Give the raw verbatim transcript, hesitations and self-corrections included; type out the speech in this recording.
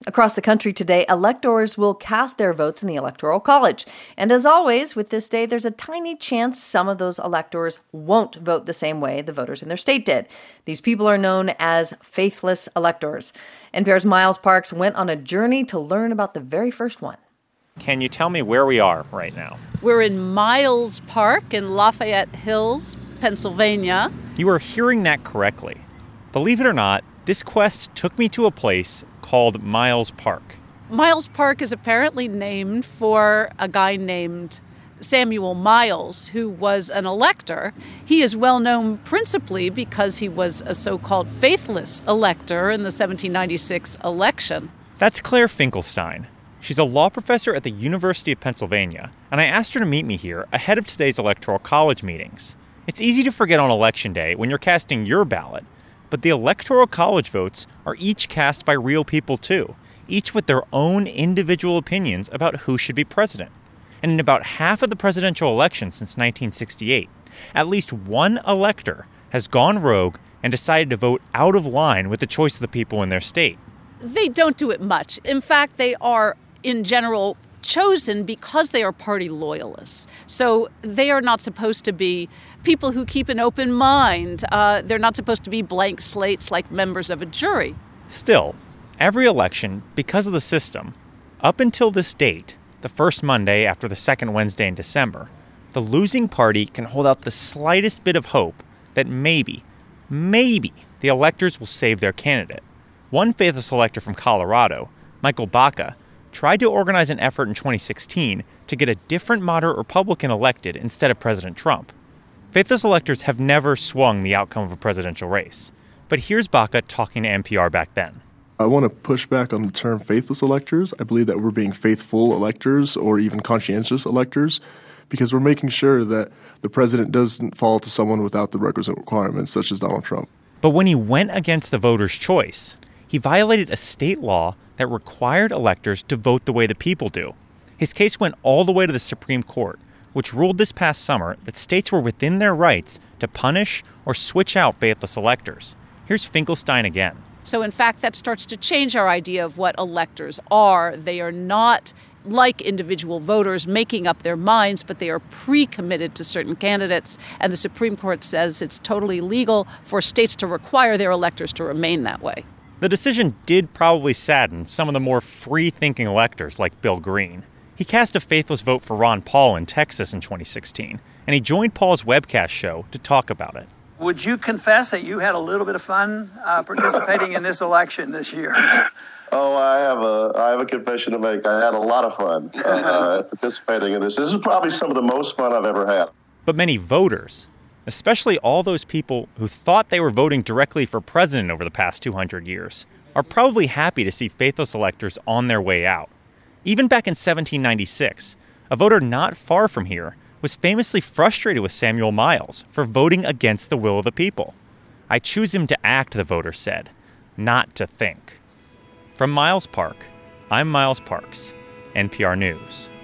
Across the country today, electors will cast their votes in the Electoral College. And as always, with this day, there's a tiny chance some of those electors won't vote the same way the voters in their state did. These people are known as faithless electors. N P R's Miles Parks went on a journey to learn about the very first one. Can you tell me where we are right now? We're in Miles Park in Lafayette Hills, Pennsylvania. You are hearing that correctly. Believe it or not, this quest took me to a place called Miles Park. Miles Park is apparently named for a guy named Samuel Miles, who was an elector. He is well known principally because he was a so-called faithless elector in the seventeen ninety-six election. That's Claire Finkelstein. She's a law professor at the University of Pennsylvania, and I asked her to meet me here ahead of today's Electoral College meetings. It's easy to forget on Election Day when you're casting your ballot, but the Electoral College votes are each cast by real people too, each with their own individual opinions about who should be president. And in about half of the presidential elections since nineteen sixty-eight, at least one elector has gone rogue and decided to vote out of line with the choice of the people in their state. They don't do it much. In fact, they are, in general, chosen because they are party loyalists. So they are not supposed to be people who keep an open mind. Uh, they're not supposed to be blank slates like members of a jury. Still, every election, because of the system, up until this date, the first Monday after the second Wednesday in December, the losing party can hold out the slightest bit of hope that maybe, maybe the electors will save their candidate. One faithless elector from Colorado, Michael Baca, tried to organize an effort in twenty sixteen to get a different moderate Republican elected instead of President Trump. Faithless electors have never swung the outcome of a presidential race. But here's Baca talking to N P R back then. I want to push back on the term faithless electors. I believe that we're being faithful electors or even conscientious electors because we're making sure that the president doesn't fall to someone without the requisite requirements, such as Donald Trump. But when he went against the voters' choice, he violated a state law that required electors to vote the way the people do. His case went all the way to the Supreme Court, which ruled this past summer that states were within their rights to punish or switch out faithless electors. Here's Finkelstein again. So, in fact, that starts to change our idea of what electors are. They are not like individual voters making up their minds, but they are pre-committed to certain candidates. And the Supreme Court says it's totally legal for states to require their electors to remain that way. The decision did probably sadden some of the more free-thinking electors like Bill Green. He cast a faithless vote for Ron Paul in Texas in twenty sixteen, and he joined Paul's webcast show to talk about it. Would you confess that you had a little bit of fun uh, participating in this election this year? Oh, I have a I have a confession to make. I had a lot of fun uh, participating in this. This is probably some of the most fun I've ever had. But many voters, especially all those people who thought they were voting directly for president over the past two hundred years, are probably happy to see faithless electors on their way out. Even back in seventeen ninety-six, a voter not far from here was famously frustrated with Samuel Miles for voting against the will of the people. I choose him to act, the voter said, not to think. From Miles Park, I'm Miles Parks, N P R News.